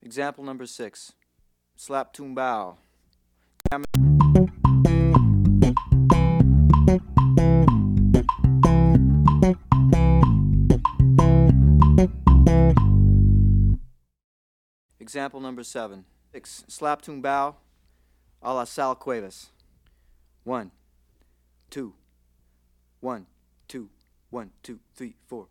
Example number 6. Slap tumbao. Example number 7. 6. Slap tumbao a la Sal Cuevas. 1, 2, 1, 2, 1, 2, 3, 4.